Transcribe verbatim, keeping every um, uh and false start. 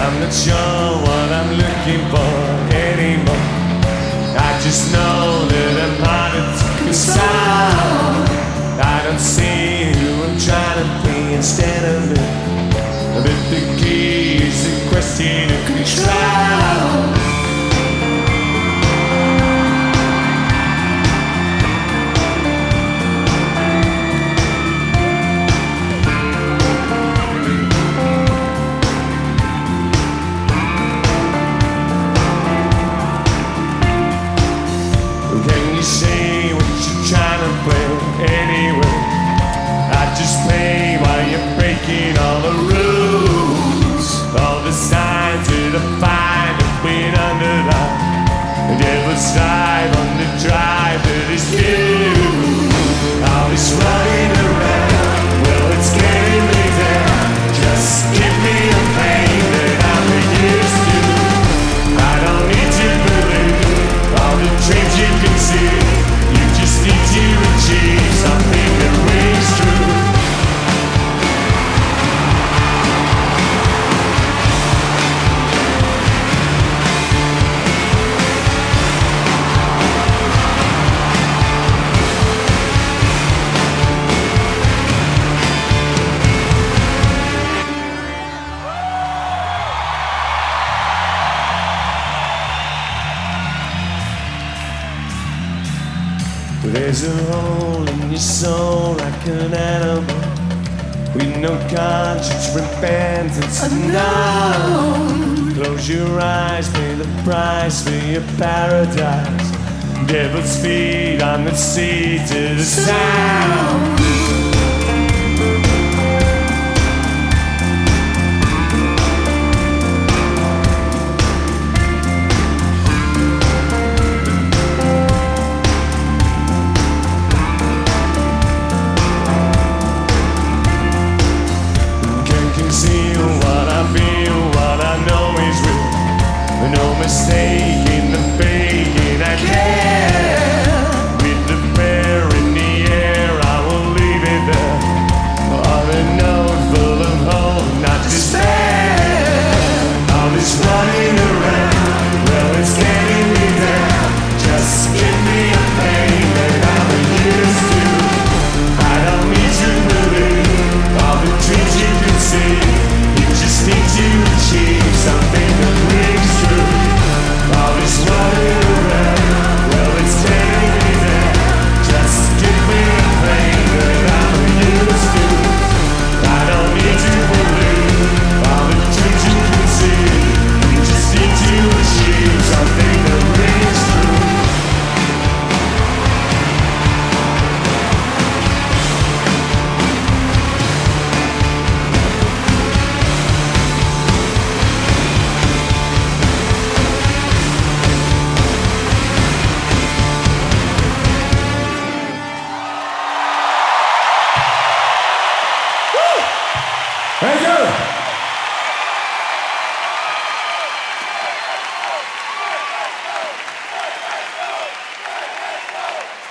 I'm not sure what I'm looking for anymore. I just know that I'm hard to control. I don't see who I'm trying to be instead of it. But the key is a question of control. Can you say what you're trying to play anyway? I just play while you're breaking all the rules. All the signs that I find have been underlined. The devil's dive on the drive that is you. All this running around, well it's getting me down. Just give me a pain that I'm used to. I don't need to believe all the dreams you can see. You just need to achieve something that rings true. There's a hole in your soul like an animal, with no conscience, repentance, no. Close your eyes, pay the price for your paradise. Devil's feet on the sea to the sound. Conceal what I feel, what I know is real. No mistake.